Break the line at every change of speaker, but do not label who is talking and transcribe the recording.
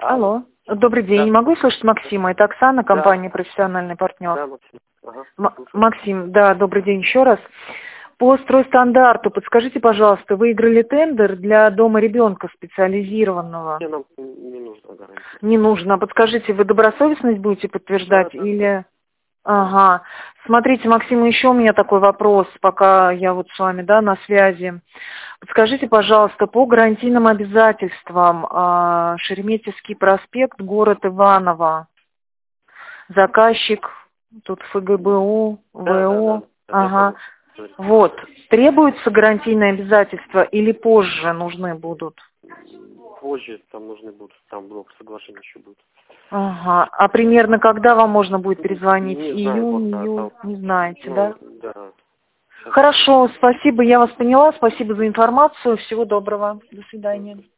Алло. Добрый день.
Да.
Могу услышать Максима? Это Оксана,
Да.
компания «Профессиональный партнер».
Да, Максим. Ага.
Максим, да, добрый день еще раз. По стройстандарту подскажите, пожалуйста, вы выиграли тендер для дома ребенка специализированного?
Мне нам не нужна гарантия.
Не нужно. Подскажите, вы добросовестность будете подтверждать
Да.
или... Ага. Смотрите, Максим, еще у меня такой вопрос, пока я вот с вами, да, на связи. Подскажите, пожалуйста, по гарантийным обязательствам, Шереметьевский проспект, город Иваново, заказчик, тут ФГБУ, ВО, ага. Вот, требуются гарантийные обязательства или позже нужны будут?
Позже там нужны будут, там блок соглашения еще будет.
Ага, а примерно когда вам можно будет перезвонить?
Не знаю,
Июнь,
пока
июль,
там.
не знаете,
Ну,
да?
да.
Хорошо, спасибо, я вас поняла, спасибо за информацию, всего доброго, до свидания.